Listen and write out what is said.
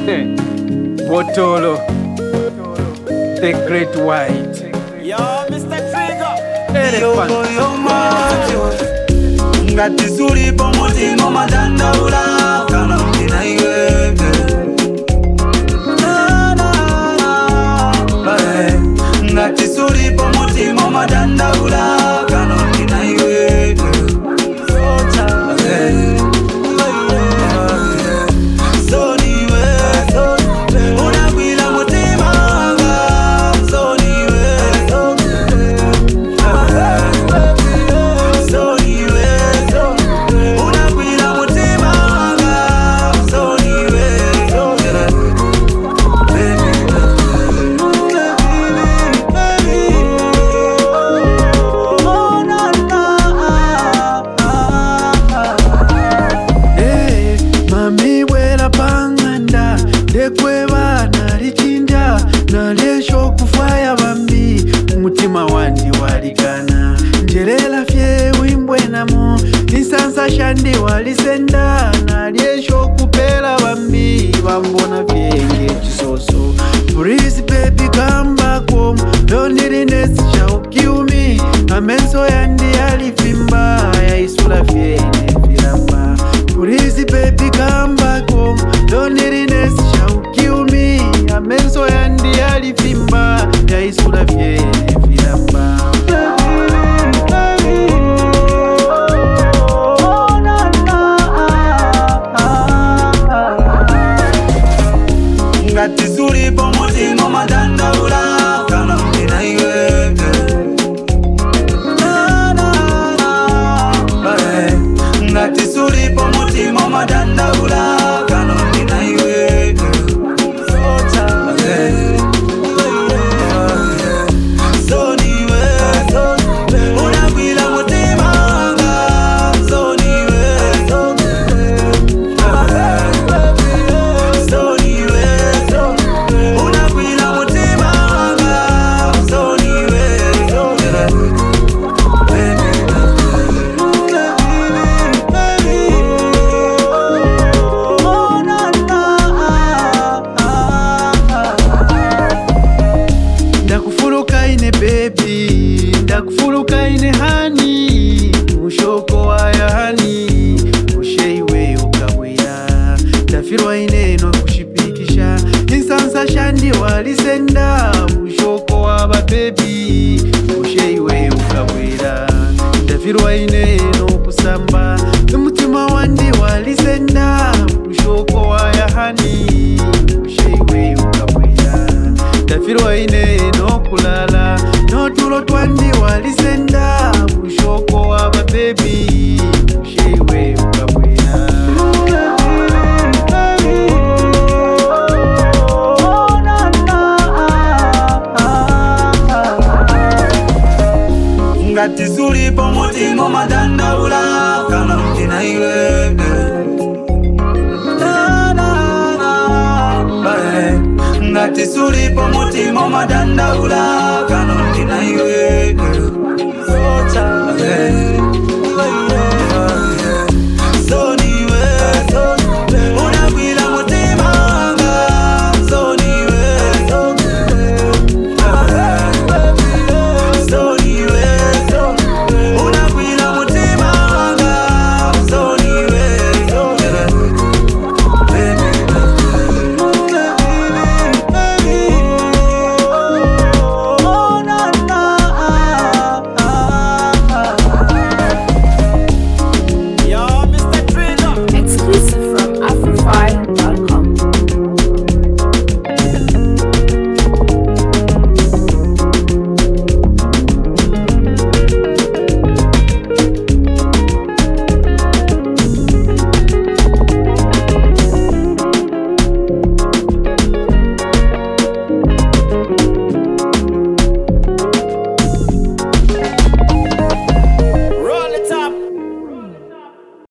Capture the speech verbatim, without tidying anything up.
Botolo, the great white. Yo, Mister Trigger. Elephant. Ngati suli pomoti ngoma dandaula kana mtina iwe ngati suli pomoti ngoma dandaula kana mtina iwe Mutima wandi waligana njerela fye wimbwenamo nisansa shandi walisenda naliesho kupela bambi bambona fyenge chisoso. Please baby come back home, loneliness shall kill me. Amenso yandi alifimba ya isula fyenge filamba. Please baby come back home, loneliness shall kill me. Amenso yandi alifimba ya isula fyenge filamba. Ngati suli pomoti ngoma dandaula kana mtina iwe ngati suli pomoti ngoma dandaula kana mtina iwe baby, ndakufuluka ine hani mushoko waya hani musheiwe ukabwera ndafirwa ine no kushipikisha insansa shandi walisenda mushoko waba baby musheiwe ukabwera ndafirwa ine no kusamba umutima wandi walisenda mushoko waya hani musheiwe ukabwera ndafirwa ine no kulala no tulo twandi walisenda mushoko waba baby musheiwe ukabwera ngati suli pomoti ngoma dandaula kana mtina iwe ngati suli pomoti ngoma dandaula kana